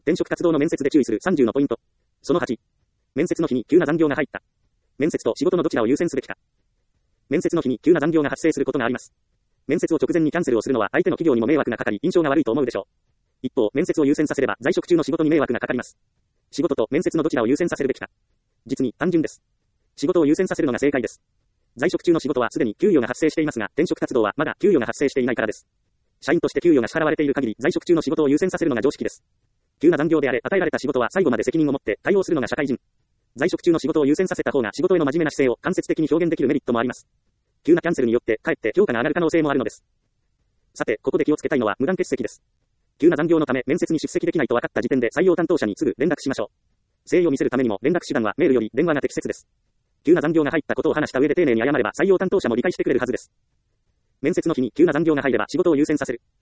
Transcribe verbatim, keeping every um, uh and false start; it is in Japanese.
転職活動の面接で注意するさんじゅうのポイント。そのはち。面接の日に急な残業が入った。面接と仕事のどちらを優先すべきか。面接の日に急な残業が発生することがあります。面接を直前にキャンセルをするのは相手の企業にも迷惑がかかり印象が悪いと思うでしょう。一方、面接を優先させれば在職中の仕事に迷惑がかかります。仕事と面接のどちらを優先させるべきか。実に単純です。仕事を優先させるのが正解です。在職中の仕事はすでに給与が発生していますが、転職活動はまだ給与が発生していないからです。社員として給与が支払われている限り、在職中の仕事を優先させるのが常識です。急な残業であれ、与えられた仕事は最後まで責任を持って対応するのが社会人。在職中の仕事を優先させた方が仕事への真面目な姿勢を間接的に表現できるメリットもあります。急なキャンセルによって、かえって評価が上がる可能性もあるのです。さて、ここで気をつけたいのは無断欠席です。急な残業のため面接に出席できないと分かった時点で採用担当者にすぐ連絡しましょう。誠意を見せるためにも連絡手段はメールより電話が適切です。急な残業が入ったことを話した上で丁寧に謝れば採用担当者も理解してくれるはずです。面接の日に急な残業が入れば仕事を優先させる。